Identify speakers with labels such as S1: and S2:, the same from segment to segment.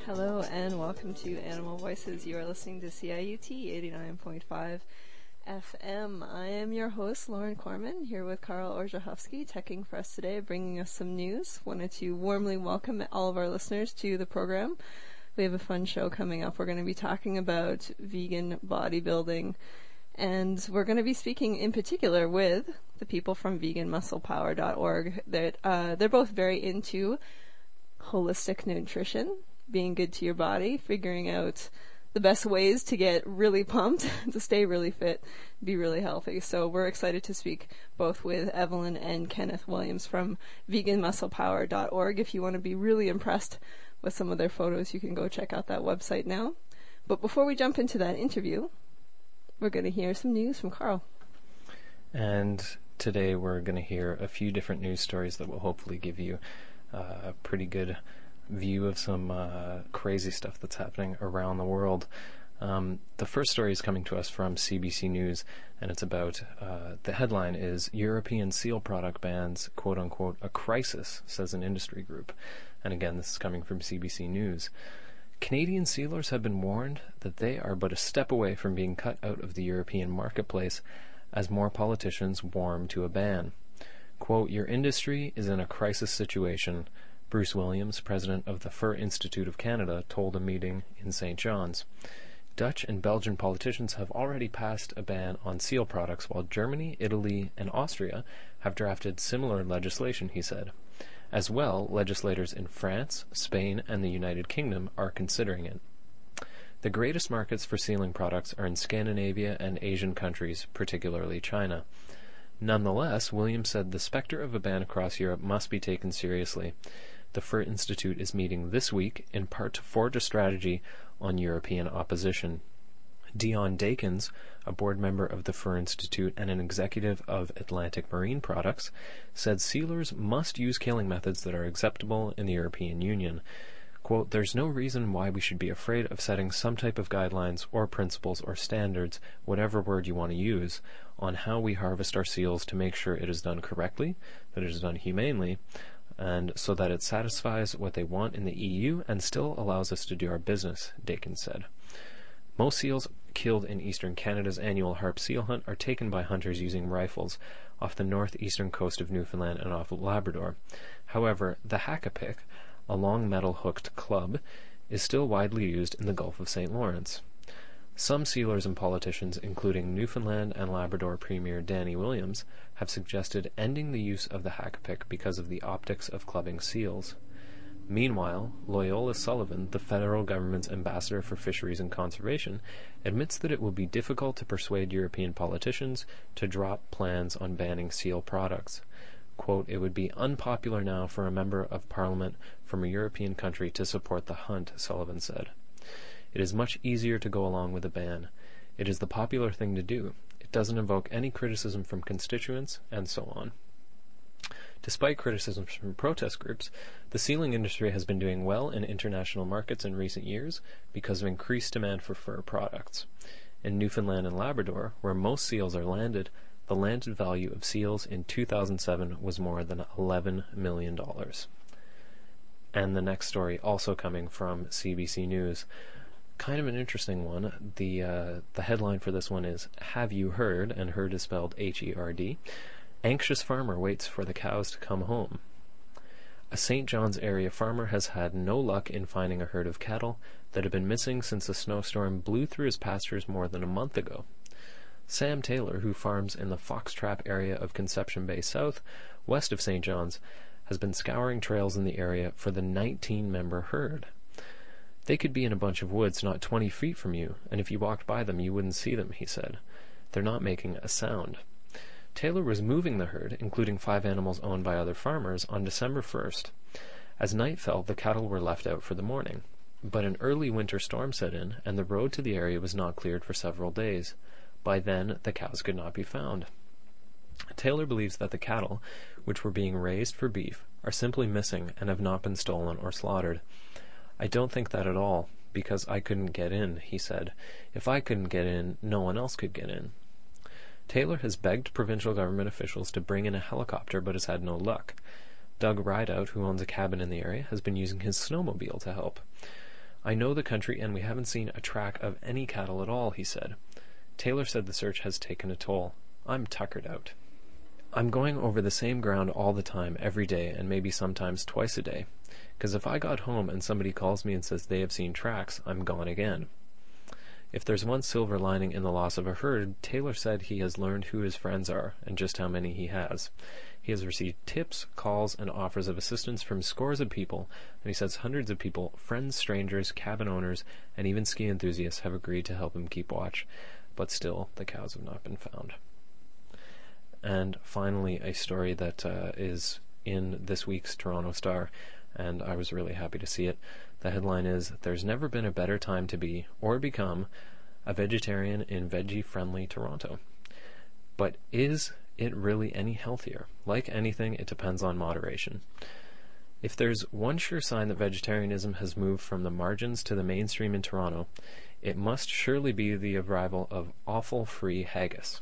S1: Hello and welcome to Animal Voices. You are listening to CIUT 89.5 FM. I am your host, Lauren Corman, here with Karl Orzechowski, teching for us today, bringing us some news. Wanted to warmly welcome all of our listeners to the program. We have a fun show coming up. We're going to be talking about vegan bodybuilding, and we're going to be speaking in particular with the people from veganmusclepower.org. They're both very into holistic nutrition, being good to your body, figuring out the best ways to get really pumped, to stay really fit, be really healthy. So we're excited to speak both with Evelyn and Kenneth Williams from veganmusclepower.org. If you want to be really impressed with some of their photos, you can go check out that website now. But before we jump into that interview, we're going to hear some news from Karl.
S2: And today we're going to hear a few different news stories that will hopefully give you a pretty good view of some crazy stuff that's happening around the world. The first story is coming to us from CBC News, and it's about, the headline is, European seal product bans, quote-unquote, a crisis, says an industry group. And again, this is coming from CBC News. Canadian sealers have been warned that they are but a step away from being cut out of the European marketplace as more politicians warm to a ban. Quote, your industry is in a crisis situation, Bruce Williams, president of the Fur Institute of Canada, told a meeting in St. John's. Dutch and Belgian politicians have already passed a ban on seal products, while Germany, Italy, and Austria have drafted similar legislation, he said. As well, legislators in France, Spain, and the United Kingdom are considering it. The greatest markets for sealing products are in Scandinavia and Asian countries, particularly China. Nonetheless, Williams said the specter of a ban across Europe must be taken seriously. The Fur Institute is meeting this week in part to forge a strategy on European opposition. Dion Dakins, a board member of the Fur Institute and an executive of Atlantic Marine Products, said sealers must use killing methods that are acceptable in the European Union. Quote, there's no reason why we should be afraid of setting some type of guidelines or principles or standards, whatever word you want to use, on how we harvest our seals to make sure it is done correctly, that it is done humanely, and so that it satisfies what they want in the EU and still allows us to do our business, Dakins said. Most seals killed in eastern Canada's annual harp seal hunt are taken by hunters using rifles off the northeastern coast of Newfoundland and off Labrador. However, the hackapick, a long metal-hooked club, is still widely used in the Gulf of St. Lawrence. Some sealers and politicians, including Newfoundland and Labrador Premier Danny Williams, have suggested ending the use of the hackapick because of the optics of clubbing seals. Meanwhile, Loyola Sullivan, the federal government's ambassador for fisheries and conservation, admits that it will be difficult to persuade European politicians to drop plans on banning seal products. Quote, it would be unpopular now for a member of parliament from a European country to support the hunt, Sullivan said. It is much easier to go along with a ban. It is the popular thing to do. It doesn't invoke any criticism from constituents, and so on. Despite criticisms from protest groups, the sealing industry has been doing well in international markets in recent years because of increased demand for fur products. In Newfoundland and Labrador, where most seals are landed, the landed value of seals in 2007 was more than $11 million. And the next story, also coming from CBC News, kind of an interesting one. The headline for this one is, Have You Heard? And heard is spelled H-E-R-D. Anxious farmer waits for the cows to come home. A St. John's area farmer has had no luck in finding a herd of cattle that had been missing since a snowstorm blew through his pastures more than a month ago. Sam Taylor, who farms in the Foxtrap area of Conception Bay South, west of St. John's, has been scouring trails in the area for the 19-member herd. They could be in a bunch of woods not 20 feet from you, and if you walked by them you wouldn't see them, he said. They're not making a sound. Taylor was moving the herd, including 5 animals owned by other farmers, on December 1st. As night fell, the cattle were left out for the morning. But an early winter storm set in, and the road to the area was not cleared for several days. By then, the cows could not be found. Taylor believes that the cattle, which were being raised for beef, are simply missing and have not been stolen or slaughtered. I don't think that at all, because I couldn't get in, he said. If I couldn't get in, no one else could get in. Taylor has begged provincial government officials to bring in a helicopter but has had no luck. Doug Rideout, who owns a cabin in the area, has been using his snowmobile to help. I know the country and we haven't seen a track of any cattle at all, he said. Taylor said the search has taken a toll. I'm tuckered out. I'm going over the same ground all the time, every day, and maybe sometimes twice a day. 'Cause if I got home and somebody calls me and says they have seen tracks, I'm gone again. If there's one silver lining in the loss of a herd, Taylor said he has learned who his friends are and just how many he has. He has received tips, calls, and offers of assistance from scores of people, and he says hundreds of people, friends, strangers, cabin owners, and even ski enthusiasts have agreed to help him keep watch. But still, the cows have not been found. And finally, a story that is in this week's Toronto Star, and I was really happy to see it. The headline is, "There's never been a better time to be, or become, a vegetarian in veggie-friendly Toronto." But is it really any healthier? Like anything, it depends on moderation. If there's one sure sign that vegetarianism has moved from the margins to the mainstream in Toronto, it must surely be the arrival of offal-free haggis.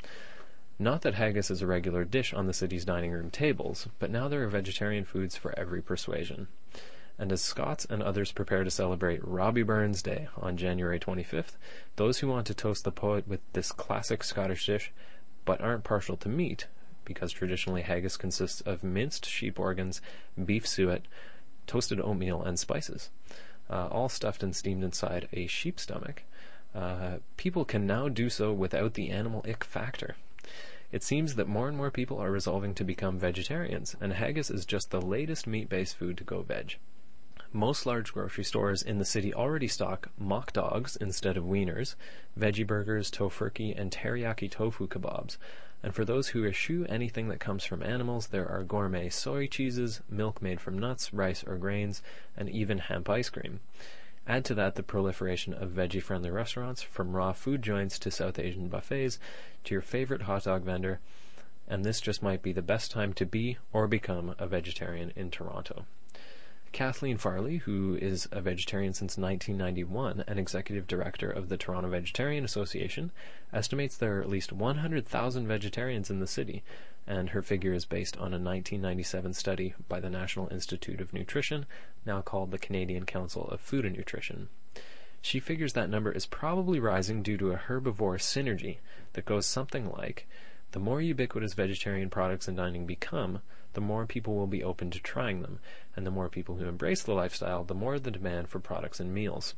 S2: Not that haggis is a regular dish on the city's dining room tables, but now there are vegetarian foods for every persuasion. And as Scots and others prepare to celebrate Robbie Burns Day on January 25th, those who want to toast the poet with this classic Scottish dish, but aren't partial to meat, because traditionally haggis consists of minced sheep organs, beef suet, toasted oatmeal, and spices, all stuffed and steamed inside a sheep stomach. People can now do so without the animal ick factor. It seems that more and more people are resolving to become vegetarians, and haggis is just the latest meat-based food to go veg. Most large grocery stores in the city already stock mock dogs instead of wieners, veggie burgers, tofurkey, and teriyaki tofu kebabs. And for those who eschew anything that comes from animals, there are gourmet soy cheeses, milk made from nuts, rice, or grains, and even hemp ice cream. Add to that the proliferation of veggie-friendly restaurants, from raw food joints to South Asian buffets to your favorite hot dog vendor, and this just might be the best time to be or become a vegetarian in Toronto. Kathleen Farley, who is a vegetarian since 1991 and executive director of the Toronto Vegetarian Association, estimates there are at least 100,000 vegetarians in the city, and her figure is based on a 1997 study by the National Institute of Nutrition, now called the Canadian Council of Food and Nutrition. She figures that number is probably rising due to a herbivore synergy that goes something like, the more ubiquitous vegetarian products in dining become, the more people will be open to trying them, and the more people who embrace the lifestyle, the more the demand for products and meals.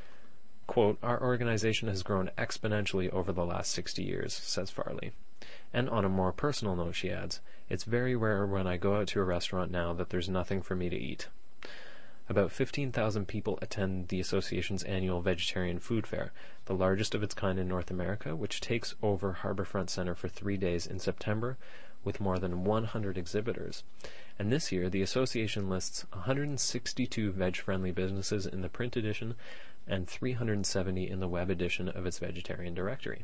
S2: Quote, "Our organization has grown exponentially over the last 60 years, says Farley. And on a more personal note, she adds, it's very rare when I go out to a restaurant now that there's nothing for me to eat. About 15,000 people attend the association's annual vegetarian food fair, the largest of its kind in North America, which takes over Harbourfront Centre for 3 days in September, with more than 100 exhibitors. And this year, the association lists 162 veg-friendly businesses in the print edition and 370 in the web edition of its vegetarian directory.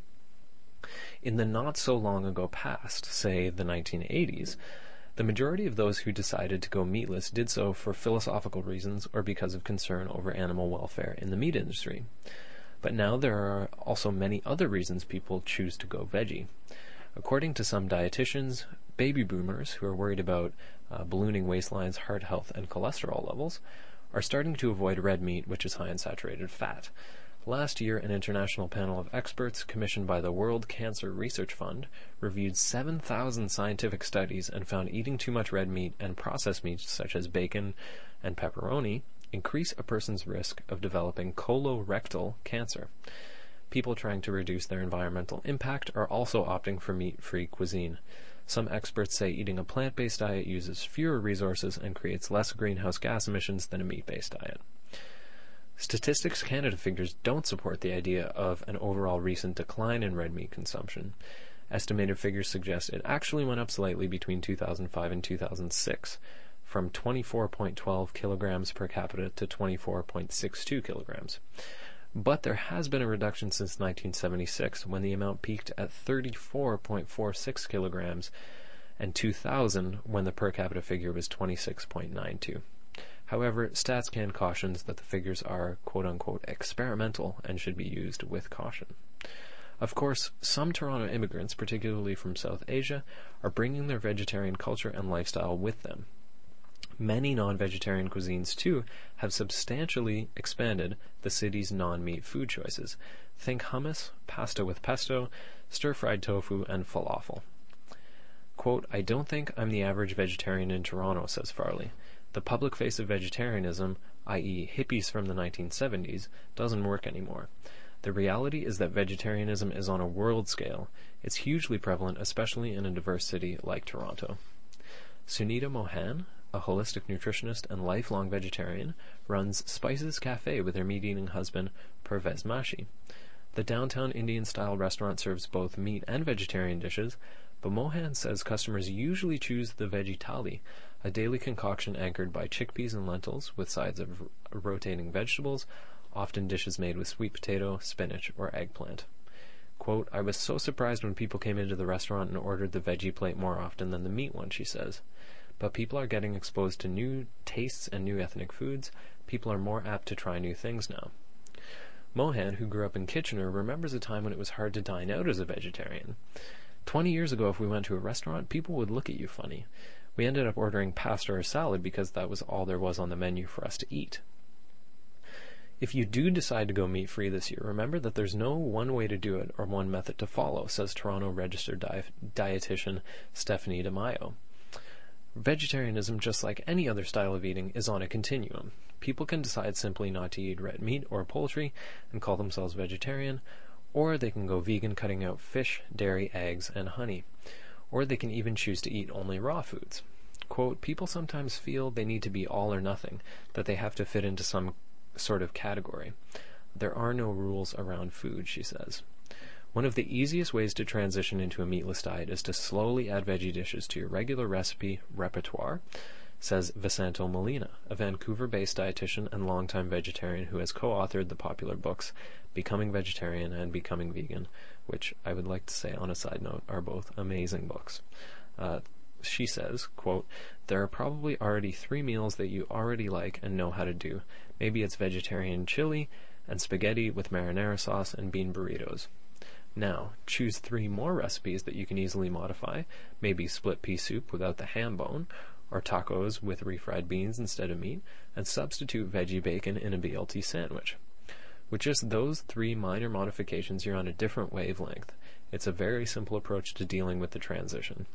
S2: In the not-so-long-ago past, say the 1980s, the majority of those who decided to go meatless did so for philosophical reasons or because of concern over animal welfare in the meat industry. But now there are also many other reasons people choose to go veggie. According to some dietitians, baby boomers who are worried about ballooning waistlines, heart health, and cholesterol levels are starting to avoid red meat, which is high in saturated fat. Last year, an international panel of experts commissioned by the World Cancer Research Fund reviewed 7,000 scientific studies and found eating too much red meat and processed meats such as bacon and pepperoni increase a person's risk of developing colorectal cancer. People trying to reduce their environmental impact are also opting for meat-free cuisine. Some experts say eating a plant-based diet uses fewer resources and creates less greenhouse gas emissions than a meat-based diet. Statistics Canada figures don't support the idea of an overall recent decline in red meat consumption. Estimated figures suggest it actually went up slightly between 2005 and 2006, from 24.12 kilograms per capita to 24.62 kilograms. But there has been a reduction since 1976, when the amount peaked at 34.46 kilograms, and 2000, when the per capita figure was 26.92. However, StatsCan cautions that the figures are quote-unquote experimental and should be used with caution. Of course, some Toronto immigrants, particularly from South Asia, are bringing their vegetarian culture and lifestyle with them. Many non-vegetarian cuisines, too, have substantially expanded the city's non-meat food choices. Think hummus, pasta with pesto, stir-fried tofu, and falafel. Quote, I don't think I'm the average vegetarian in Toronto, says Farley. The public face of vegetarianism, i.e. hippies from the 1970s, doesn't work anymore. The reality is that vegetarianism is on a world scale. It's hugely prevalent, especially in a diverse city like Toronto. Sunita Mohan, a holistic nutritionist and lifelong vegetarian, runs Spices Cafe with her meat-eating husband, Pervez Mashi. The downtown Indian-style restaurant serves both meat and vegetarian dishes, but Mohan says customers usually choose the veggie thali, a daily concoction anchored by chickpeas and lentils with sides of rotating vegetables, often dishes made with sweet potato, spinach, or eggplant. Quote, I was so surprised when people came into the restaurant and ordered the veggie plate more often than the meat one, she says. But people are getting exposed to new tastes and new ethnic foods. People are more apt to try new things now. Mohan, who grew up in Kitchener, remembers a time when it was hard to dine out as a vegetarian. 20 years ago, if we went to a restaurant, people would look at you funny. We ended up ordering pasta or salad because that was all there was on the menu for us to eat. If you do decide to go meat-free this year, remember that there's no one way to do it or one method to follow, says Toronto registered dietitian Stephanie DeMaio. Vegetarianism, just like any other style of eating, is on a continuum. People can decide simply not to eat red meat or poultry and call themselves vegetarian, or they can go vegan, cutting out fish, dairy, eggs, and honey. Or they can even choose to eat only raw foods. Quote, people sometimes feel they need to be all or nothing, that they have to fit into some sort of category. There are no rules around food, she says. One of the easiest ways to transition into a meatless diet is to slowly add veggie dishes to your regular recipe repertoire, says Vicento Molina, a Vancouver-based dietitian and longtime vegetarian who has co-authored the popular books Becoming Vegetarian and Becoming Vegan, which I would like to say on a side note are both amazing books. She says, quote, there are probably already 3 meals that you already like and know how to do. Maybe it's vegetarian chili and spaghetti with marinara sauce and bean burritos. Now, choose 3 more recipes that you can easily modify, maybe split pea soup without the ham bone, or tacos with refried beans instead of meat, and substitute veggie bacon in a BLT sandwich. With just those 3 minor modifications, you're on a different wavelength. It's a very simple approach to dealing with the transition.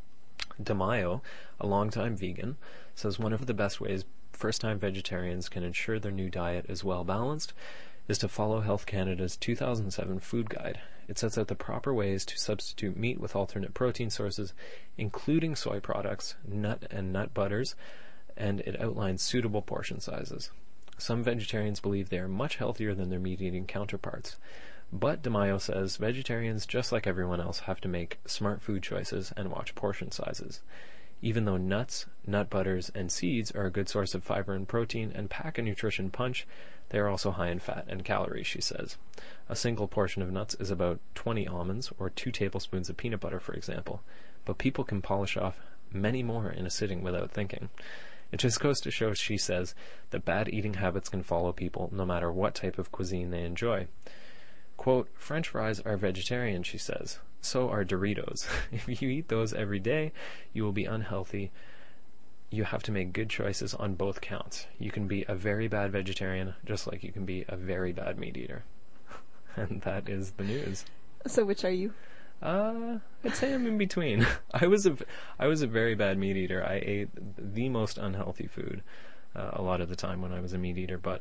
S2: DeMaio, a longtime vegan, says one of the best ways first-time vegetarians can ensure their new diet is well-balanced is to follow Health Canada's 2007 food guide. It sets out the proper ways to substitute meat with alternate protein sources, including soy products, nut butters, and it outlines suitable portion sizes. Some vegetarians believe they are much healthier than their meat-eating counterparts. But DeMaio says vegetarians, just like everyone else, have to make smart food choices and watch portion sizes. Even though nuts, nut butters, and seeds are a good source of fiber and protein and pack a nutrition punch, they are also high in fat and calories, she says. A single portion of nuts is about 20 almonds or 2 tablespoons of peanut butter, for example. But people can polish off many more in a sitting without thinking. It just goes to show, she says, that bad eating habits can follow people no matter what type of cuisine they enjoy. Quote, French fries are vegetarian, she says. So are Doritos. If you eat those every day, you will be unhealthy. You have to make good choices on both counts. You can be a very bad vegetarian, just like you can be a very bad meat eater. And that is the news.
S1: So which are you?
S2: I'd say I'm in between. I was a very bad meat eater. I ate the most unhealthy food a lot of the time when I was a meat eater, but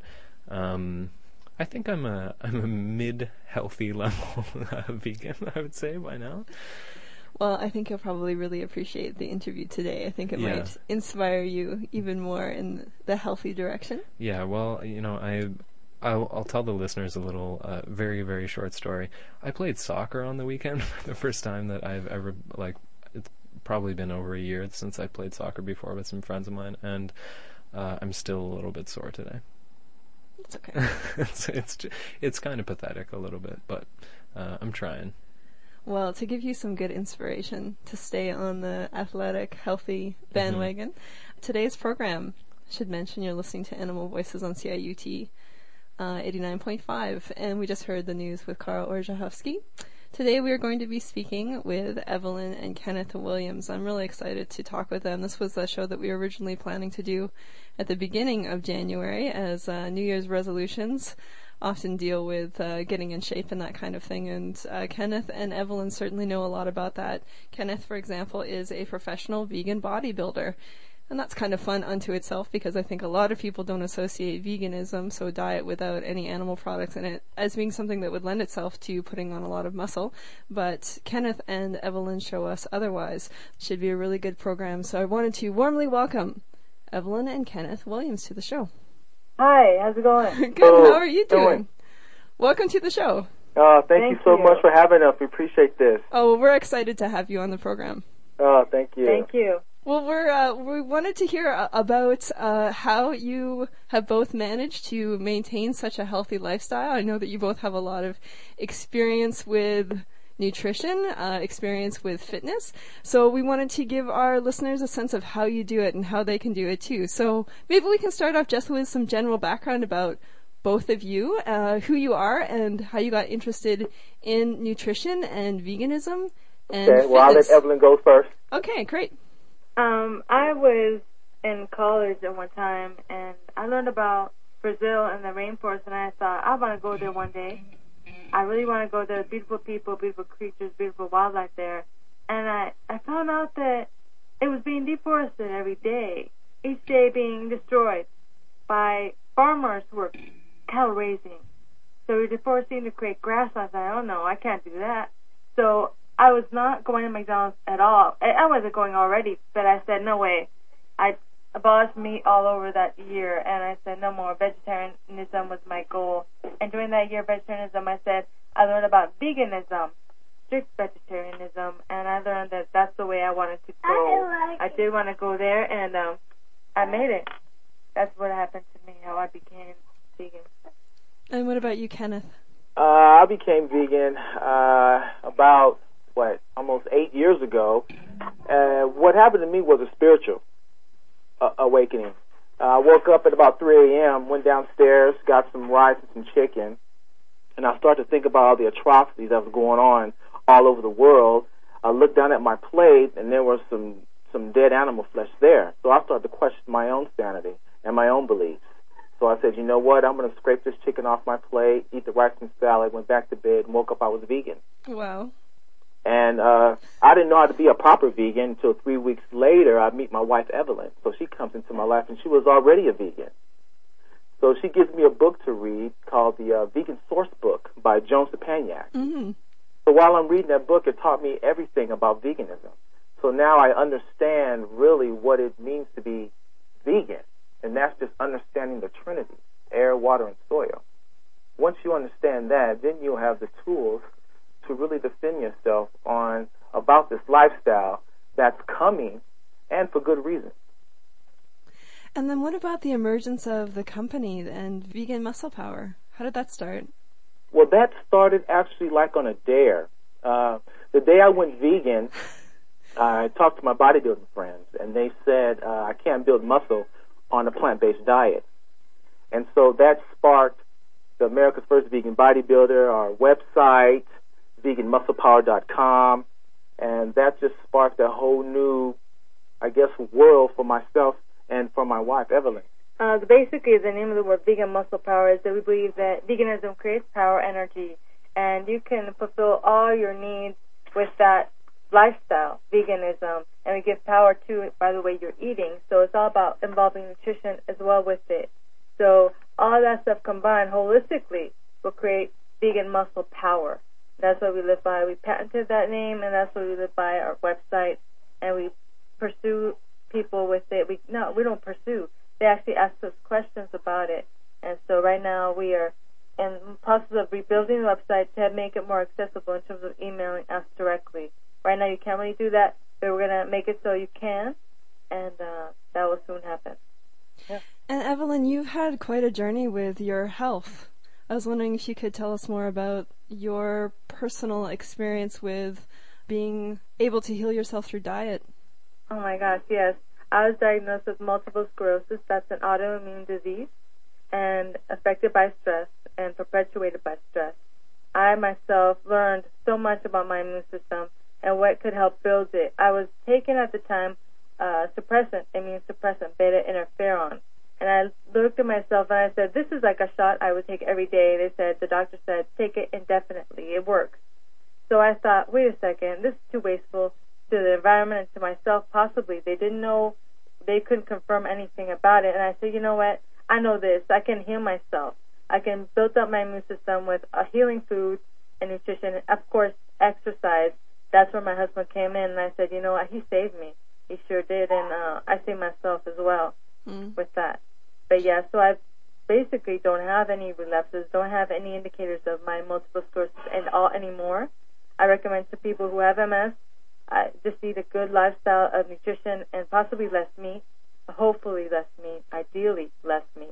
S2: I think I'm a mid-healthy level vegan, I would say, by now.
S1: Well, I think you'll probably really appreciate the interview today. I think it might inspire you even more in the healthy direction. Yeah, well,
S2: I'll tell the listeners a little, very, very short story. I played soccer on the weekend for the first time that I've ever, it's probably been over a year since I played soccer before with some friends of mine, and I'm still a little bit sore today.
S1: It's okay.
S2: It's kind of pathetic a little bit, but I'm trying.
S1: Well, to give you some good inspiration to stay on the athletic, healthy bandwagon, today's program should mention you're listening to Animal Voices on CIUT 89.5, and we just heard the news with Karl Orzechowski. Today we are going to be speaking with Evelyn and Kenneth Williams. I'm really excited to talk with them. This was a show that we were originally planning to do at the beginning of January, as New Year's resolutions often deal with getting in shape and that kind of thing, and Kenneth and Evelyn certainly know a lot about that. Kenneth, for example, is a professional vegan bodybuilder. And that's kind of fun unto itself, because I think a lot of people don't associate veganism, so a diet without any animal products in it, as being something that would lend itself to putting on a lot of muscle. But Kenneth and Evelyn show us otherwise. Should be a really good program. So I wanted to warmly welcome Evelyn and Kenneth Williams to the show.
S3: Hi, how's it going?
S1: Good. How are you doing? Welcome to the show.
S4: Thank you so much for having us. We appreciate this.
S1: Oh, well, we're excited to have you on the program.
S4: Thank you.
S3: Thank you.
S1: Well, we wanted to hear about how you have both managed to maintain such a healthy lifestyle. I know that you both have a lot of experience with nutrition, experience with fitness. So we wanted to give our listeners a sense of how you do it and how they can do it too. So maybe we can start off just with some general background about both of you, who you are and how you got interested in nutrition and veganism and fitness.
S4: Well, I'll let Evelyn go first.
S1: Okay, great.
S3: I was in college at one time, and I learned about Brazil and the rainforest, and I thought, I want to go there one day. I really want to go there. Beautiful people, beautiful creatures, beautiful wildlife there. And I found out that it was being deforested every day, each day being destroyed by farmers who were cattle raising. So we're deforesting to create grasslands. I don't know, I can't do that. So I was not going to McDonald's at all. I wasn't going already, but I said, no way. I abolished meat all over that year, and I said, no more. Vegetarianism was my goal. And during that year of vegetarianism, I said, I learned about veganism, strict vegetarianism, and I learned that that's the way I wanted to go. I did want to go there, and I made it. That's what happened to me, how I became vegan.
S1: And what about you, Kenneth?
S4: I became vegan about almost 8 years ago. What happened to me was a spiritual awakening. I woke up at about 3 a.m., went downstairs, got some rice and some chicken, and I started to think about all the atrocities that was going on all over the world. I looked down at my plate, and there was some dead animal flesh there. So I started to question my own sanity and my own beliefs. So I said, you know what, I'm going to scrape this chicken off my plate, eat the rice and salad, went back to bed, and woke up I was vegan.
S1: Wow.
S4: And I didn't know how to be a proper vegan until 3 weeks later. I meet my wife, Evelyn. So she comes into my life, and she was already a vegan. So she gives me a book to read called the Vegan Source Book by Joan Stepaniak.
S1: Mm-hmm.
S4: So while I'm reading that book, it taught me everything about veganism. So now I understand really what it means to be vegan, and that's just understanding the Trinity, air, water, and soil. Once you understand that, then you'll have the tools to really defend yourself about this lifestyle that's coming, and for good reason.
S1: And then what about the emergence of the company and Vegan Muscle Power? How did that start?
S4: Well, that started actually like on a dare. The day I went vegan, I talked to my bodybuilding friends, and they said I can't build muscle on a plant-based diet. And so that sparked the America's First Vegan Bodybuilder, our website, veganmusclepower.com, and that just sparked a whole new, world for myself and for my wife, Evelyn.
S3: Basically, the name of the word Vegan Muscle Power is that we believe that veganism creates power, energy, and you can fulfill all your needs with that lifestyle, veganism, and we give power to it by the way you're eating. So it's all about involving nutrition as well with it. So all that stuff combined holistically will create vegan muscle power. That's what we live by. We patented that name, and that's what we live by, our website, and we pursue people with it. We don't pursue. They actually ask us questions about it. And so right now we are in the process of rebuilding the website to make it more accessible in terms of emailing us directly. Right now you can't really do that, but we're going to make it so you can, and that will soon happen. Yeah.
S1: And Evelyn, you've had quite a journey with your health. I was wondering if you could tell us more about your personal experience with being able to heal yourself through diet.
S3: Oh my gosh, yes. I was diagnosed with multiple sclerosis. That's an autoimmune disease and affected by stress and perpetuated by stress. I myself learned so much about my immune system and what could help build it. I was taking at the time immune suppressant, beta interferon. And I looked at myself and I said, this is like a shot I would take every day. The doctor said, take it indefinitely. It works. So I thought, wait a second, this is too wasteful to the environment and to myself, possibly. They didn't know, they couldn't confirm anything about it. And I said, you know what? I know this. I can heal myself. I can build up my immune system with healing food and nutrition, and of course, exercise. That's where my husband came in, and I said, you know what? He saved me. He sure did, and I saved myself as well with that. But yeah, so I basically don't have any relapses, don't have any indicators of my multiple sclerosis anymore. I recommend to people who have MS, just eat a good lifestyle of nutrition and possibly less meat, hopefully less meat, ideally less meat.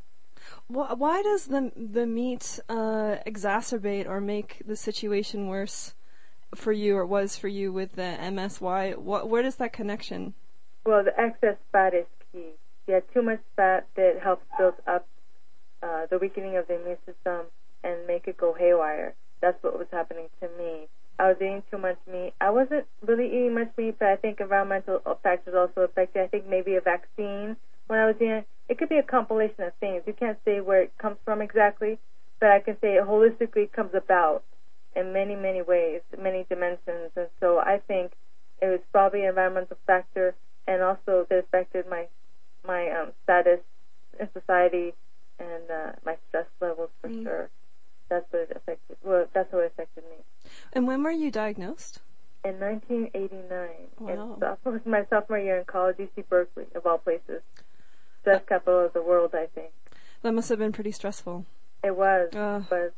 S1: Why does the meat exacerbate or make the situation worse for you, or was for you with the MS? Where does that connection?
S3: Well, the excess fat is key. You have too much fat that helps build up the weakening of the immune system and make it go haywire. That's what was happening to me. I was eating too much meat. I wasn't really eating much meat, but I think environmental factors also affected. I think maybe a vaccine when I was eating. It could be a compilation of things. You can't say where it comes from exactly, but I can say it holistically comes about in many, many ways, many dimensions. And so I think it was probably an environmental factor, and also that affected my status in society and my stress levels for sure. That's what it affected. Well, that's what it affected me.
S1: And when were you diagnosed?
S3: In 1989.
S1: Wow.
S3: It was my sophomore year in college, UC Berkeley, of all places. Stress capital of the world, I think.
S1: That must have been pretty stressful.
S3: It was, but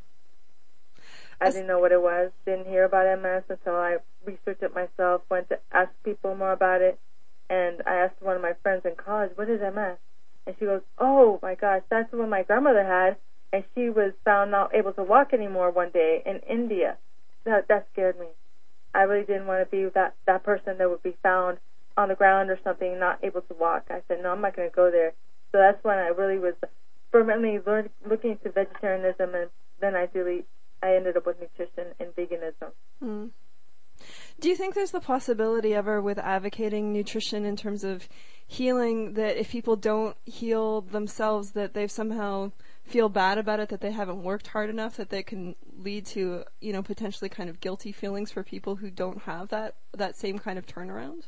S3: I didn't know what it was. Didn't hear about MS until I researched it myself, went to ask people more about it, and I asked one of my friends in college, what is MS? And she goes, oh my gosh, that's the one my grandmother had, and she was found not able to walk anymore one day in India. That scared me. I really didn't want to be that person that would be found on the ground or something, not able to walk. I said, no, I'm not going to go there. So that's when I really was fervently looking into vegetarianism, and then I ended up with nutrition and veganism.
S1: Mm. Do you think there's the possibility ever with advocating nutrition in terms of healing that if people don't heal themselves that they somehow feel bad about it, that they haven't worked hard enough, that they can lead to, potentially kind of guilty feelings for people who don't have that same kind of turnaround?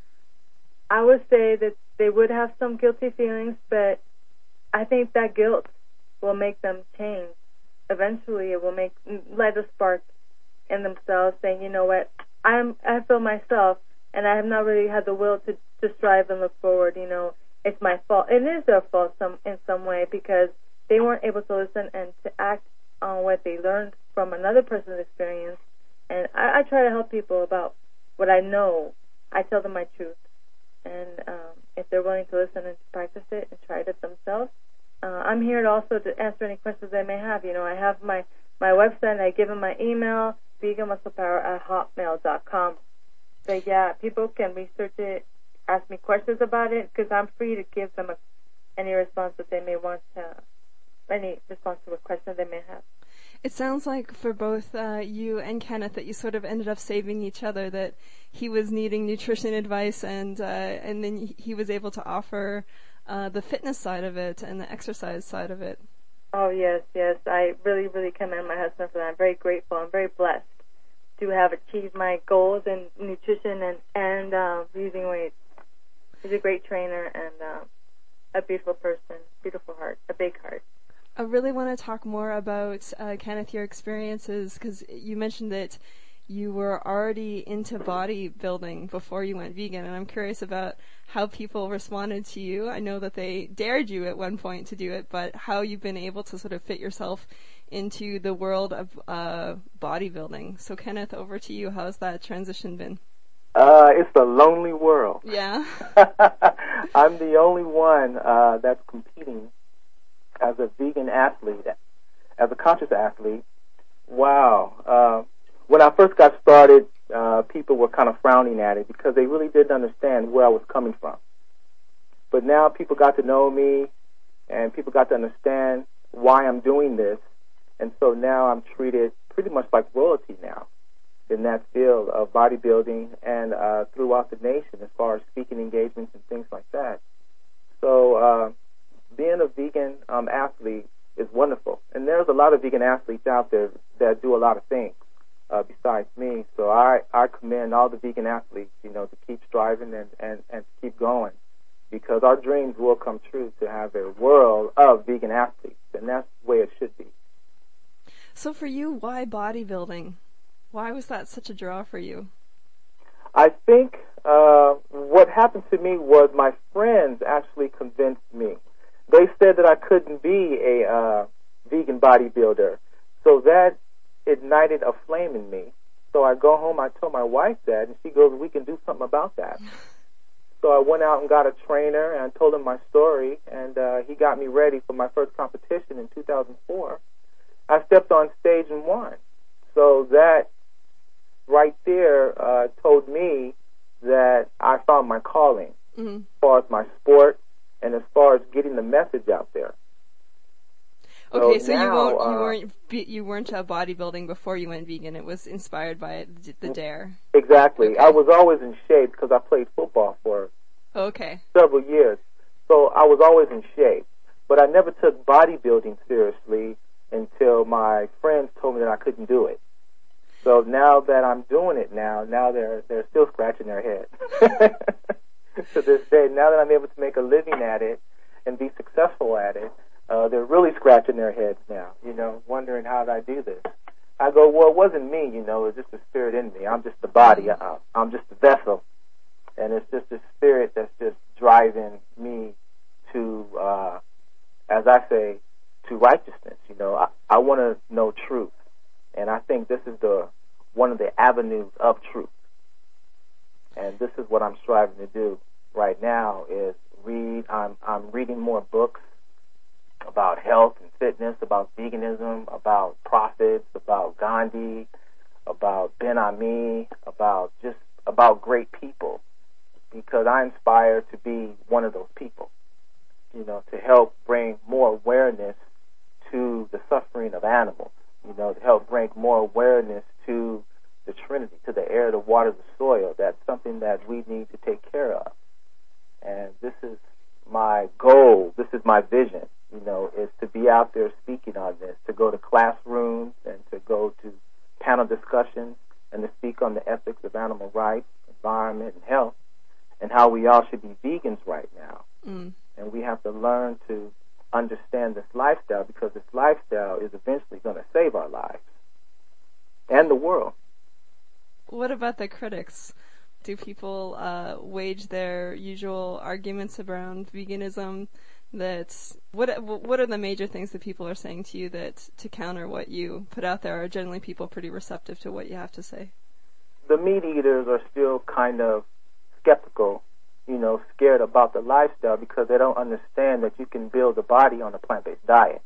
S3: I would say that they would have some guilty feelings, but I think that guilt will make them change. Eventually it will light a spark in themselves saying, you know what, I feel myself, and I have not really had the will to strive and look forward. It's my fault. It is their fault in some way, because they weren't able to listen and to act on what they learned from another person's experience. And I try to help people about what I know. I tell them my truth. And if they're willing to listen and to practice it and try it themselves, I'm here also to answer any questions they may have. I have my website, and I give them my email, veganmusclepower@hotmail.com. So yeah, people can research it, ask me questions about it, because I'm free to give them any response that they may want any response to a question they may have.
S1: It sounds like for both you and Kenneth that you sort of ended up saving each other, that he was needing nutrition advice and then he was able to offer the fitness side of it and the exercise side of it.
S3: Oh, yes. I really, really commend my husband for that. I'm very grateful. I'm very blessed to have achieved my goals in nutrition and losing weight. He's a great trainer and a beautiful person, beautiful heart, a big heart.
S1: I really want to talk more about, Kenneth, your experiences, because you mentioned that you were already into bodybuilding before you went vegan, and I'm curious about how people responded to you. I know that they dared you at one point to do it, but how you've been able to sort of fit yourself into the world of bodybuilding. So, Kenneth, over to you. How's that transition been?
S4: It's a lonely world.
S1: Yeah.
S4: I'm the only one that's competing as a vegan athlete, as a conscious athlete. Wow. When I first got started, people were kind of frowning at it because they really didn't understand where I was coming from. But now people got to know me, and people got to understand why I'm doing this, and so now I'm treated pretty much like royalty now in that field of bodybuilding and throughout the nation as far as speaking engagements and things like that. So being a vegan athlete is wonderful. And there's a lot of vegan athletes out there that do a lot of things besides me. So I commend all the vegan athletes, to keep striving and to keep going, because our dreams will come true to have a world of vegan athletes, and that's the way it should be.
S1: So for you, why bodybuilding? Why was that such a draw for you?
S4: I think what happened to me was my friends actually convinced me. They said that I couldn't be a vegan bodybuilder, so that ignited a flame in me. So I go home, I told my wife that, and she goes, "We can do something about that." So I went out and got a trainer, and I told him my story, and he got me ready for my first competition in 2004. I stepped on stage and won. So that right there told me that I found my calling as far as my sport and as far as getting the message out there.
S1: Okay, so
S4: now,
S1: you weren't bodybuilding before you went vegan. It was inspired by the Dare.
S4: Exactly.
S1: Okay.
S4: I was always in shape because I played football for several years. So I was always in shape. But I never took bodybuilding seriously until my friends told me that I couldn't do it. So now that I'm doing it now they're still scratching their head. To this day, now that I'm able to make a living at it and be successful at it, they're really scratching their heads now, wondering how did I do this. I go, well, it wasn't me, it was just the spirit in me. I'm just the body. I'm just the vessel. And it's just the spirit that's just driving me to, as I say, to righteousness. I want to know truth. And I think this is one of the avenues of truth. And this is what I'm striving to do right now is read. I'm reading more books about health and fitness, about veganism, about prophets, about Gandhi, about Ben Ami, about great people, because I inspire to be one of those people, to help bring more awareness to the suffering of animals, to help bring more awareness to the Trinity, to the air, the water, the soil. That's something that we need to take care of. And this is my goal, this is my vision, is to be out there speaking on this, to go to classrooms and to go to panel discussions and to speak on the ethics of animal rights, environment, and health, and how we all should be vegans right now. And we have to learn to understand this lifestyle, because this lifestyle is eventually going to save our lives and the world.
S1: What about the critics? Do people wage their usual arguments around veganism? What are the major things that people are saying to you that to counter what you put out there? Are generally people pretty receptive to what you have to say?
S4: The meat eaters are still kind of skeptical, scared about the lifestyle, because they don't understand that you can build a body on a plant-based diet.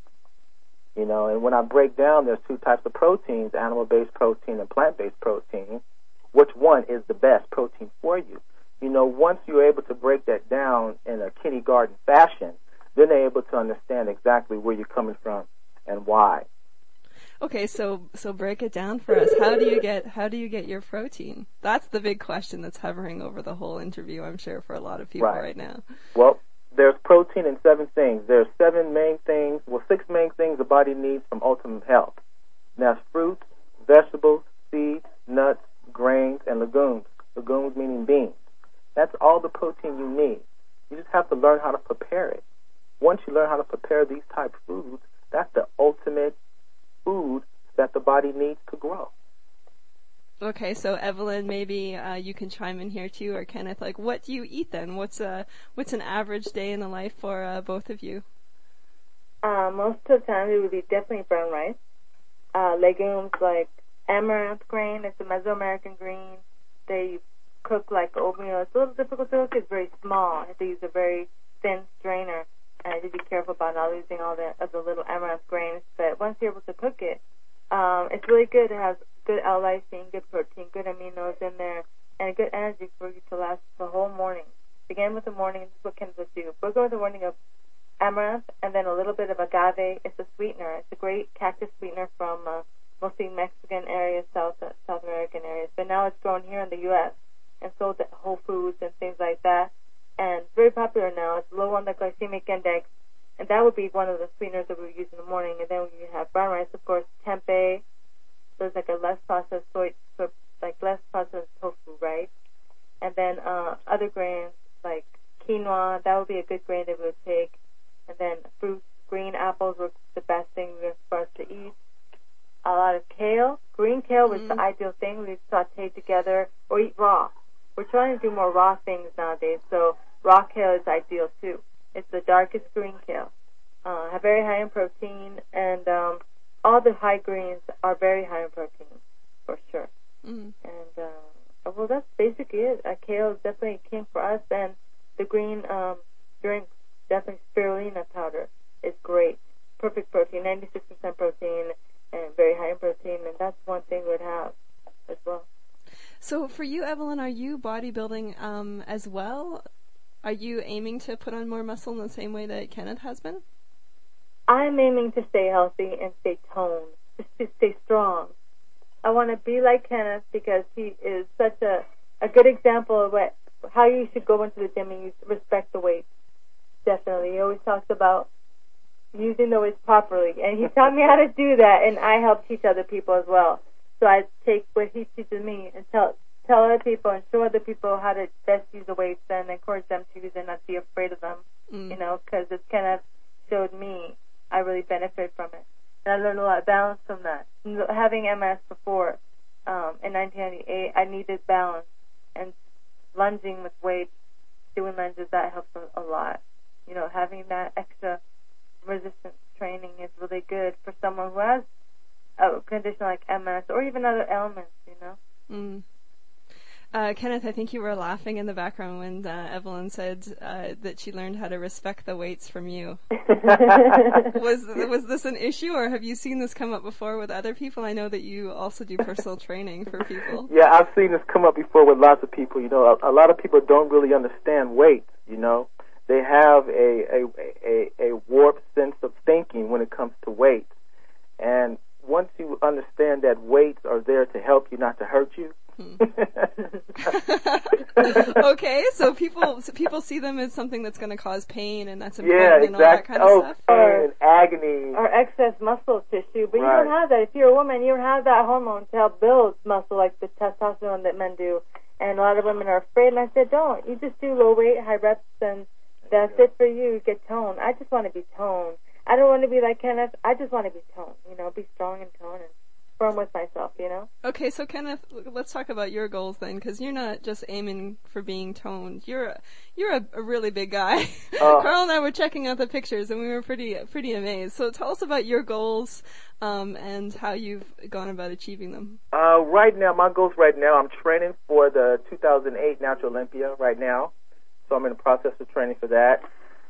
S4: And when I break down, there's two types of proteins, animal-based protein and plant-based protein. Which one is the best protein for you? Once you're able to break that down in a kindergarten fashion, then they're able to understand exactly where you're coming from and why.
S1: Okay, so break it down for us. How do you get your protein? That's the big question that's hovering over the whole interview, I'm sure, for a lot of people right now.
S4: Well, there's protein in 7 things. There's 6 main things the body needs from ultimate health. And that's fruits, vegetables, seeds, nuts, grains, and legumes. Legumes meaning beans. That's all the protein you need. You just have to learn how to prepare it. Once you learn how to prepare these type of foods, that's the ultimate food that the body needs to grow.
S1: Okay, so Evelyn, maybe you can chime in here too, or Kenneth. What do you eat then? What's an average day in the life for both of you?
S3: Most of the time, it would be definitely brown rice. Legumes like amaranth grain. It's a Mesoamerican green. They cook like oatmeal. It's a little difficult to cook. It's very small. I have to use a very thin strainer. And I have to be careful about not losing all the little amaranth grains. But once you're able to cook it, it's really good. It has good L-lysine, good protein, good aminos in there, and good energy for you to last the whole morning. Begin with the morning, and this is what Kenneth would do. We'll go with the morning of amaranth and then a little bit of agave. It's a sweetener. It's a great cactus sweetener from mostly Mexican areas, South American areas. But now it's grown here in the U.S. and sold at Whole Foods and things like that. And it's very popular now. It's low on the glycemic index. And that would be one of the sweeteners that we would use in the morning. And then we have brown rice, of course, tempeh. So it's like a less processed less processed tofu, right? And then other grains like quinoa, that would be a good grain that we would take. And then fruits, green apples were the best thing for us to eat. A lot of kale. Green kale was the ideal thing. We'd saute together or eat raw. We're trying to do more raw things nowadays, so raw kale is ideal too. It's the darkest green kale. Very high in protein, and all the high greens are very high in protein, for sure. And, well, that's basically it. Kale is definitely king for us, and the green drink, definitely spirulina powder, is great. Perfect protein, 96% protein, and very high in protein, and that's one thing we'd have as well.
S1: So for you, Evelyn, are you bodybuilding as well? Are you aiming to put on more muscle in the same way that Kenneth has been?
S3: I'm aiming to stay healthy and stay toned, just to stay strong. I want to be like Kenneth because he is such a good example of how you should go into the gym and you respect the weights. Definitely. He always talks about using the weights properly, and he taught me how to do that, and I help teach other people as well. So I take what he teaches me and tell other people and show other people how to best use the weights and encourage them to use it and not be afraid of them, because as Kenneth showed me, I really benefit from it. And I learned a lot of balance from that. Having MS before, in 1998, I needed balance. And lunging with weights, doing lunges, that helps a lot. Having that extra resistance training is really good for someone who has a condition like MS or even other ailments,
S1: Kenneth, I think you were laughing in the background when Evelyn said that she learned how to respect the weights from you. Was this an issue, or have you seen this come up before with other people? I know that you also do personal training for people.
S4: Yeah, I've seen this come up before with lots of people. A lot of people don't really understand weights. They have a warped sense of thinking when it comes to weights. And once you understand that weights are there to help you, not to hurt you.
S1: Okay, so people see them as something that's going to cause pain, and that's important, and all that kind of stuff.
S4: Pain, agony,
S3: or excess muscle tissue. But
S4: right.
S3: You don't have that. If you're a woman, you don't have that hormone to help build muscle like the testosterone that men do. And a lot of women are afraid. And I said, don't. You just do low weight, high reps, and that's it for you. Get toned. I just want to be toned. I don't want to be like Kenneth. I just want to be toned. Be strong and toned and firm with myself, Okay,
S1: so Kenneth, let's talk about your goals then, because you're not just aiming for being toned. You're a really big guy. Carl and I were checking out the pictures, and we were pretty amazed. So tell us about your goals and how you've gone about achieving them.
S4: Right now, my goals right now, I'm training for the 2008 Natural Olympia right now, so I'm in the process of training for that.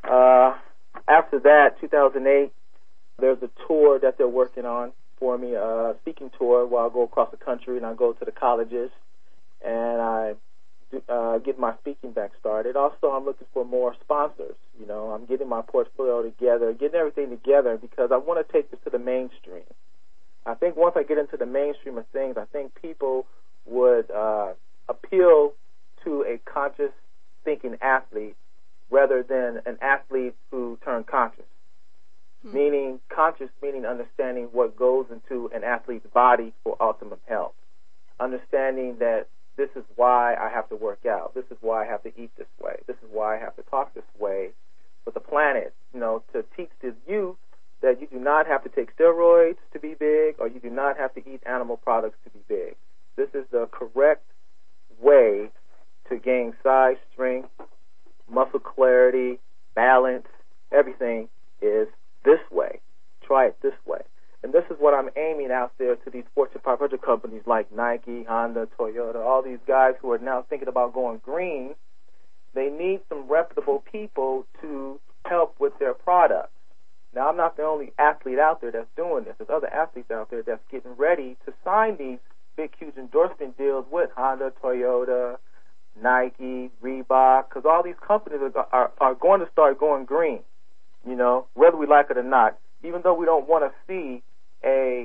S4: After that, 2008, there's a tour that they're working on for me, a speaking tour where I'll go across the country and I go to the colleges and I get my speaking back started. Also, I'm looking for more sponsors. I'm getting my portfolio together, getting everything together because I want to take this to the mainstream. I think once I get into the mainstream of things, I think people would appeal to a conscious thinking athlete rather than an athlete who turned conscious. Meaning conscious, meaning understanding what goes into an athlete's body for optimum health. Understanding that this is why I have to work out. This is why I have to eat this way. This is why I have to talk this way for the planet. To teach the youth that you do not have to take steroids to be big, or you do not have to eat animal products to be big. This is the correct way to gain size, strength, muscle clarity, balance. Everything is this way. Try it this way. And this is what I'm aiming out there to these Fortune 500 companies like Nike, Honda, Toyota, all these guys who are now thinking about going green. They need some reputable people to help with their products. Now, I'm not the only athlete out there that's doing this. There's other athletes out there that's getting ready to sign these big, huge endorsement deals with Honda, Toyota, Nike, Reebok, because all these companies are going to start going green. Whether we like it or not, even though we don't want to see a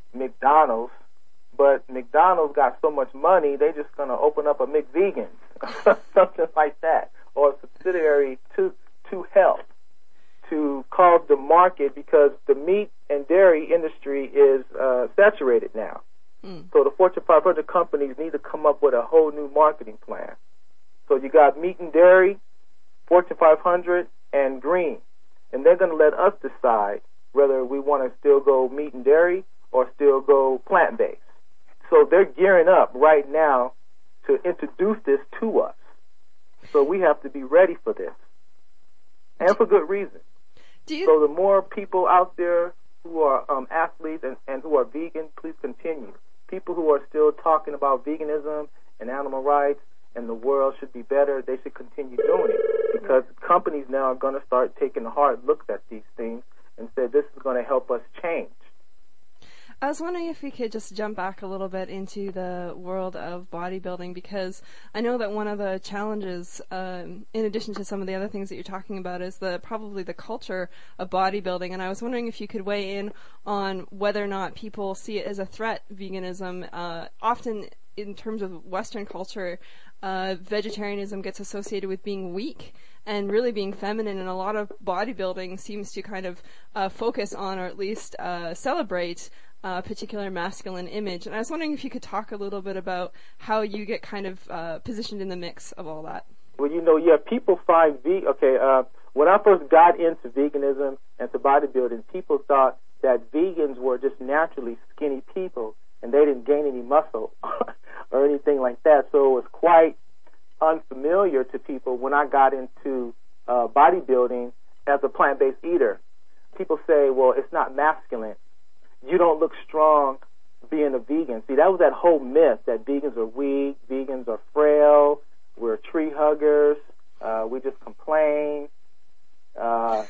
S4: McDonald's, but McDonald's got so much money, they're just going to open up a McVegan, something like that, or a subsidiary to help to cause the market, because the meat and dairy industry is saturated now. So the Fortune 500 companies need to come up with a whole new marketing plan. So you got meat and dairy, Fortune 500, and green. And they're going to let us decide whether we want to still go meat and dairy or still go plant-based. So they're gearing up right now to introduce this to us. So we have to be ready for this. And for good reason. So the more people out there who are athletes and who are vegan, please continue. People who are still talking about veganism and animal rights and the world should be better, they should continue doing it, because companies now are going to start taking a hard look at these things and say this is going to help us change.
S1: I was wondering if we could just jump back a little bit into the world of bodybuilding, because I know that one of the challenges, in addition to some of the other things that you're talking about, is probably the culture of bodybuilding. And I was wondering if you could weigh in on whether or not people see it as a threat, veganism. Often in terms of Western culture, vegetarianism gets associated with being weak and really being feminine, and a lot of bodybuilding seems to kind of focus on, or at least celebrate, particular masculine image. And I was wondering if you could talk a little bit about how you get kind of positioned in the mix of all that.
S4: Well, people find when I first got into veganism and to bodybuilding, people thought that vegans were just naturally skinny people and they didn't gain any muscle or anything like that. So it was quite unfamiliar to people when I got into bodybuilding as a plant-based eater. People say, well, it's not masculine. You don't look strong being a vegan. See, that was that whole myth that vegans are weak, vegans are frail, we're tree huggers, we just complain.
S1: We're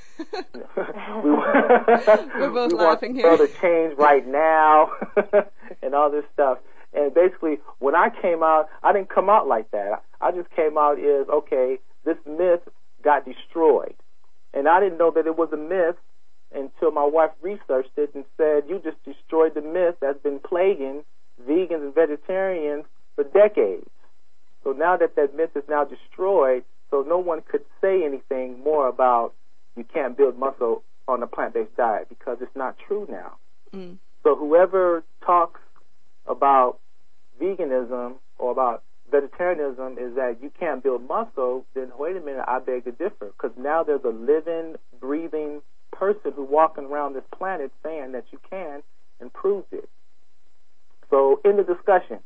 S1: both laughing here.
S4: We want to change right now and all this stuff. And basically, when I came out, I didn't come out like that. I just came out as, okay, this myth got destroyed. And I didn't know that it was a myth until my wife researched it and said, you just destroyed the myth that's been plaguing vegans and vegetarians for decades. So now that myth is now destroyed, so no one could say anything more about you can't build muscle on a plant-based diet, because it's not true now. So whoever talks about veganism or about vegetarianism is that you can't build muscle, then wait a minute, I beg to differ, because now there's a living, breathing person who's walking around this planet saying that you can, and proves it. So in the discussion,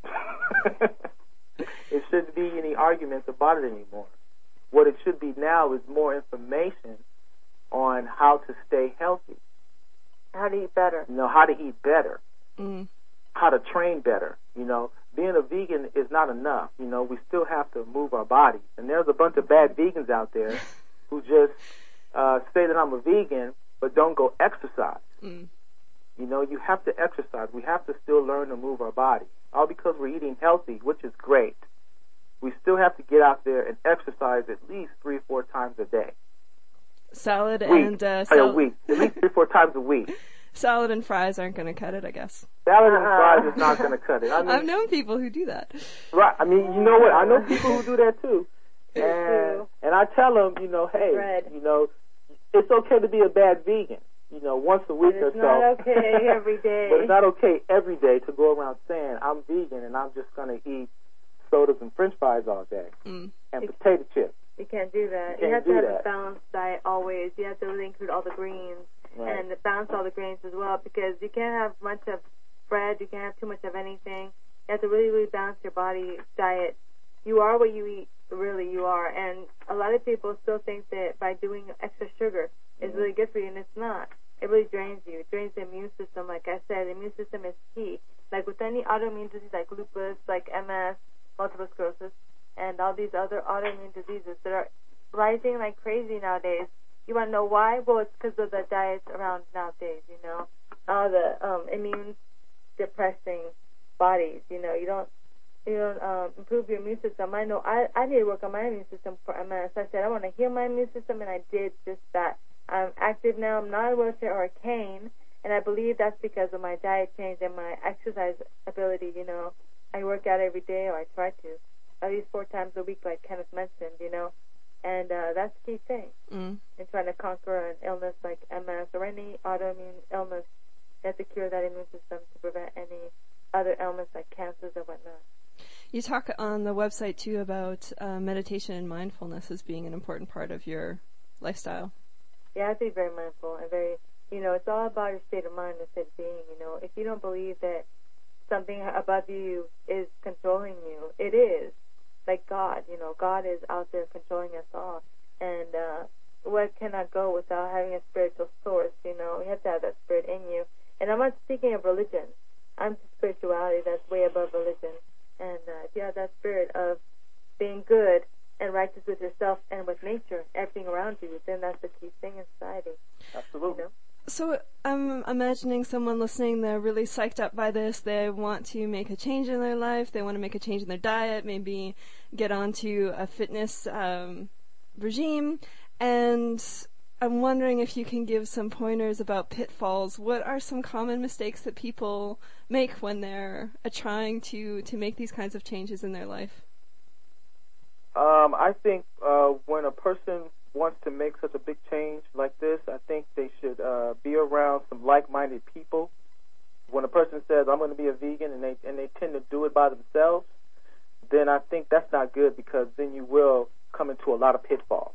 S4: it shouldn't be any arguments about it anymore. What it should be now is more information on how to stay healthy.
S3: How to eat better.
S4: How to eat better. How to train better. Being a vegan is not enough. We still have to move our bodies. And there's a bunch of bad vegans out there who just say that I'm a vegan, but don't go exercise. You have to exercise. We have to still learn to move our body. All because we're eating healthy, which is great. We still have to get out there and exercise at least 3 or 4 times a day.
S1: Salad
S4: a
S1: and
S4: week. At least 3 or 4 times a week.
S1: Salad and fries aren't going to cut it, I guess.
S4: Salad and fries is not going to cut it.
S1: I've known people who do that.
S4: Right. I mean, you know what? I know people who do that too. And I tell them, hey,
S3: Bread.
S4: It's okay to be a bad vegan, once a week or so.
S3: It's not okay every day.
S4: But it's not okay every day to go around saying, I'm vegan and I'm just going to eat sodas and french fries all day and potato chips.
S3: You can't do that. You have to have a balanced diet always. You have to really include all the greens and balance all the grains as well, because you can't have much of bread. You can't have too much of anything. You have to really, really balance your body diet. You are what you eat. Really, you are. And a lot of people still think that by doing extra sugar is really good for you, and it's not. It really drains you. It drains the immune system. Like I said, the immune system is key. Like with any autoimmune disease like lupus, like MS, multiple sclerosis, and all these other autoimmune diseases that are rising like crazy nowadays. You want to know why? Well, it's because of the diets around nowadays, all the immune-depressing bodies, you don't improve your immune system. I know I need to work on my immune system for MS. I said I want to heal my immune system, and I did just that. I'm active now. I'm not in a wheelchair or a cane, And I believe that's because of my diet change and my exercise ability, you know. I work out every day, or I try to, at least 4 times a week, like Kenneth mentioned, you know. And that's the key thing in trying to conquer an illness like MS or any autoimmune illness. You have to cure that immune system to prevent any other ailments like cancers or whatnot.
S1: You talk on the website, too, about meditation and mindfulness as being an important part of your lifestyle.
S3: Yeah, I have to be very mindful and very, you know, it's all about your state of mind and state of being, you know. If you don't believe that something above you is controlling you, it is. Like God, you know, God is out there controlling us all. And what cannot go without having a spiritual source, you know? You have to have that spirit in you. And I'm not speaking of religion. I'm to spirituality that's way above religion. And if you have that spirit of being good and righteous with yourself and with nature, everything around you, then that's the key thing in society.
S4: Absolutely.
S3: You know?
S1: So I'm imagining someone listening, they're really psyched up by this. They want to make a change in their life. They want to make a change in their diet, maybe get onto a fitness regime. And I'm wondering if you can give some pointers about pitfalls. What are some common mistakes that people make when they're trying to make these kinds of changes in their life?
S4: I think when a person wants to make such a big change like this, I think they should be around some like-minded people. When a person says, I'm going to be a vegan, and they tend to do it by themselves, then I think that's not good, because then you will come into a lot of pitfalls.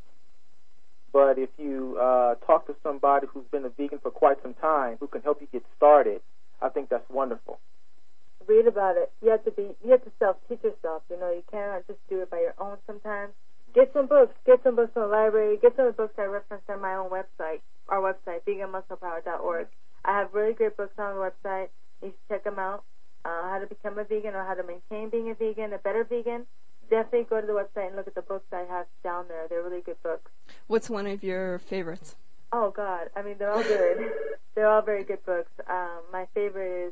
S4: But if you talk to somebody who's been a vegan for quite some time, who can help you get started, I think that's wonderful.
S3: Read about it. You have to self-teach yourself. You know, you cannot just do it by your own sometimes. Get some books. Get some books from the library. Get some of the books I referenced on my own website, our website, veganmusclepower.org. I have really great books on the website. You should check them out. How to become a vegan or how to maintain being a vegan, a better vegan. Definitely go to the website and look at the books I have down there. They're really good books.
S1: What's one of your favorites?
S3: Oh, God. I mean, they're all good. They're all very good books. My favorite is...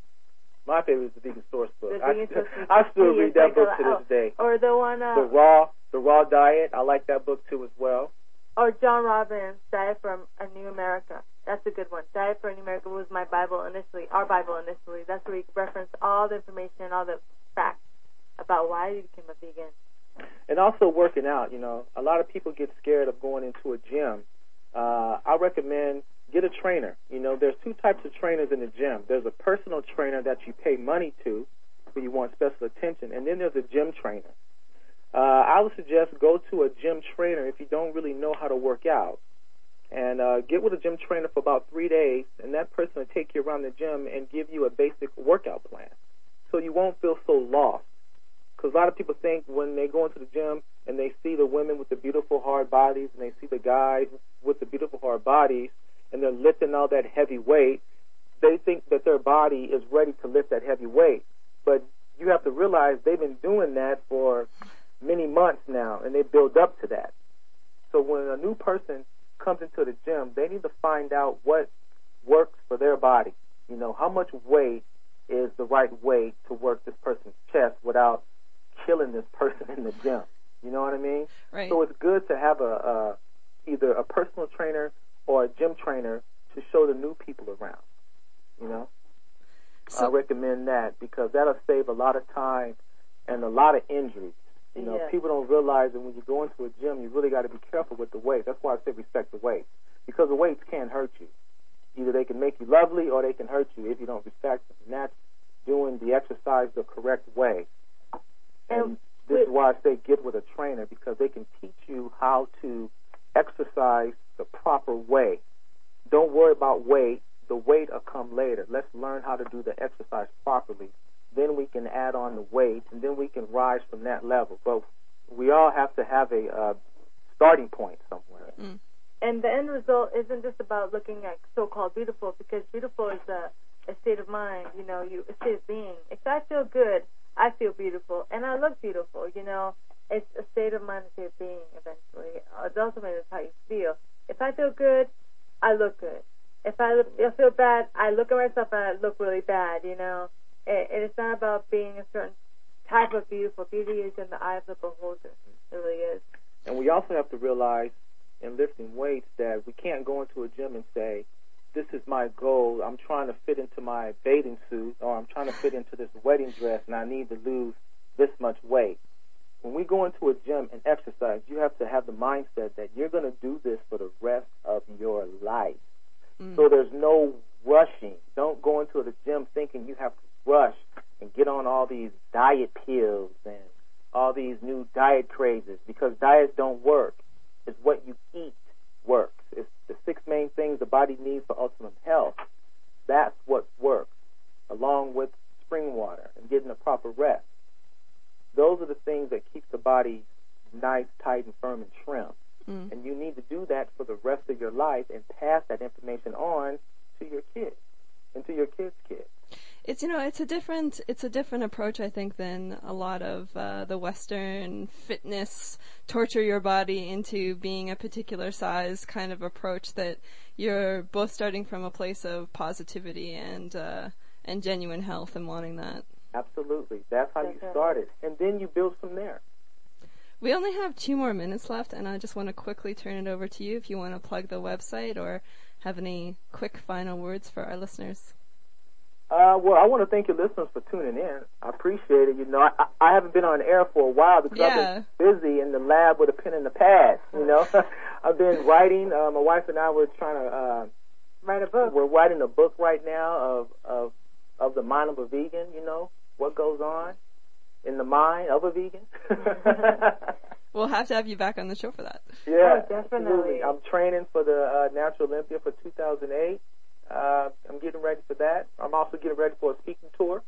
S4: My favorite is the Vegan Source book.
S3: I
S4: I still read that book to this day.
S3: Or the one...
S4: The Raw Diet. I like that book, too, as well.
S3: Or John Robbins' Diet for a New America. That's a good one. Diet for a New America was my Bible initially, our Bible initially. That's where you reference all the information, all the facts about why you became a vegan.
S4: And also working out, you know. A lot of people get scared of going into a gym. I recommend get a trainer. You know, there's 2 types of trainers in the gym. There's a personal trainer that you pay money to, where you want special attention, and then there's a gym trainer. I would suggest go to a gym trainer if you don't really know how to work out. And get with a gym trainer for about 3 days, and that person will take you around the gym and give you a basic workout plan, so you won't feel so lost. Because a lot of people think when they go into the gym and they see the women with the beautiful hard bodies and they see the guys with the beautiful hard bodies and they're lifting all that heavy weight, they think that their body is ready to lift that heavy weight. But you have to realize they've been doing that for many months now, and they build up to that. So when a new person comes into the gym, they need to find out what works for their body. You know, how much weight is the right weight to work this person's chest without killing this person in the gym. You know what I mean?
S1: Right.
S4: So it's good to have either a personal trainer or a gym trainer to show the new people around. You know?
S1: So,
S4: I recommend that, because that'll save a lot of time and a lot of injuries. You know, people don't realize that when you go into a gym, you really got to be careful with the weight. That's why I say respect the weight, because the weights can hurt you. Either they can make you lovely or they can hurt you if you don't respect them. And that's doing the exercise the correct way. And this is why I say get with a trainer, because they can teach you how to exercise the proper way. Don't worry about weight. The weight will come later. Let's learn how to do the exercise properly. Then we can add on the weight, and then we can rise from that level. But we all have to have a starting point somewhere.
S1: Mm.
S3: And the end result isn't just about looking at so-called beautiful, because beautiful is a state of mind, you know, a state of being. If I feel good, I feel beautiful, and I look beautiful, you know. It's a state of mind, a state of being, eventually. Ultimately, that's how you feel. If I feel good, I look good. If I feel bad, I look at myself and I look really bad, you know. It's not about being a certain type of beautiful. Beauty is in the eye of the beholder. It really is. And
S4: we also have to realize in lifting weights that we can't go into a gym and say, this is my goal. I'm trying to fit into my bathing suit, or I'm trying to fit into this wedding dress, and I need to lose this much weight. When we go into a gym and exercise, you have to have the mindset that you're going to do this for the rest of your life. So there's no rushing. Don't go into the gym thinking you have to rush and get on all these diet pills and all these new diet crazes, because diets don't work. It's what you eat works. It's the 6 main things the body needs for optimum health. That's what works, along with spring water and getting a proper rest. Those are the things that keep the body nice, tight, and firm and trim. And you need to do that for the rest of your life and pass that information on to your kids and to your kids' kids.
S1: It's it's a different approach, I think, than a lot of the Western fitness torture your body into being a particular size kind of approach, that you're both starting from a place of positivity and genuine health and wanting that.
S4: Absolutely. That's how you started. And then you build from there.
S1: We only have 2 more minutes left, and I just want to quickly turn it over to you if you want to plug the website or have any quick final words for our listeners.
S4: Well, I want to thank your listeners for tuning in. I appreciate it. You know, I haven't been on air for a while because I've been busy in the lab with a pen and a pad, you know. I've been writing. My wife and I were trying to
S3: write a book.
S4: We're writing a book right now of the mind of a vegan, you know, what goes on in the mind of a vegan.
S1: We'll have to have you back on the show for that.
S4: Yeah,
S3: definitely.
S4: Absolutely. I'm training for the Natural Olympia for 2008. I'm getting ready for that. I'm also getting ready for a speaking tour.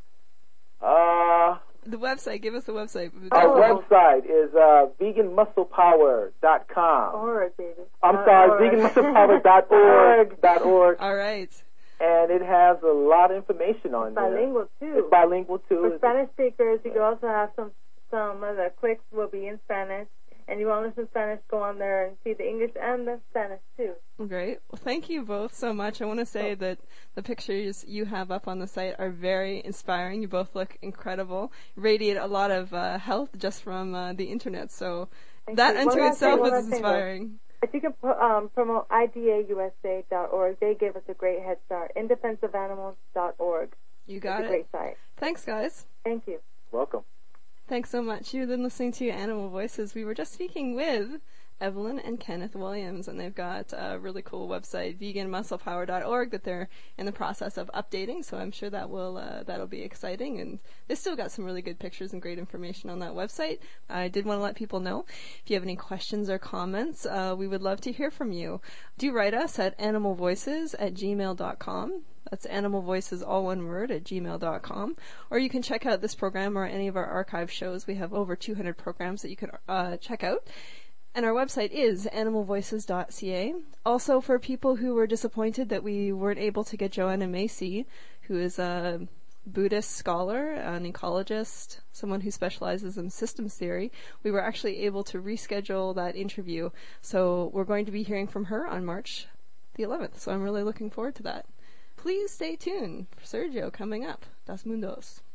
S1: The website, give us the website.
S4: Our website is veganmusclepower.com.
S3: Org, baby.
S4: I'm sorry, veganmusclepower.org.
S1: All right.
S4: And it has a lot of information on there.
S3: Bilingual too.
S4: It's bilingual too.
S3: For Spanish speakers, you can also have some of the clicks will be in Spanish. And you want to listen to Spanish, go on there and see the English and the Spanish too.
S1: Great. Well, thank you both so much. I want to say that the pictures you have up on the site are very inspiring. You both look incredible. Radiate a lot of health just from the internet. So that unto itself is inspiring.
S3: If you can promote idausa.org, they give us a great head start. indefenseofanimals.org.
S1: You got it.
S3: It's a great site.
S1: Thanks, guys.
S3: Thank you.
S4: Welcome.
S1: Thanks so much. You've been listening to Animal Voices. We were just speaking with Evelyn and Kenneth Williams, and they've got a really cool website, veganmusclepower.org, that they're in the process of updating, so I'm sure that'll be exciting. And they still got some really good pictures and great information on that website. I did want to let people know, if you have any questions or comments, we would love to hear from you. Do write us at animalvoices@gmail.com. That's animalvoices, all one word, @gmail.com. Or you can check out this program or any of our archive shows. We have over 200 programs that you can check out. And our website is animalvoices.ca. Also, for people who were disappointed that we weren't able to get Joanna Macy, who is a Buddhist scholar, an ecologist, someone who specializes in systems theory, we were actually able to reschedule that interview. So we're going to be hearing from her on March the 11th. So I'm really looking forward to that. Please stay tuned for Sergio coming up. Das Mundos.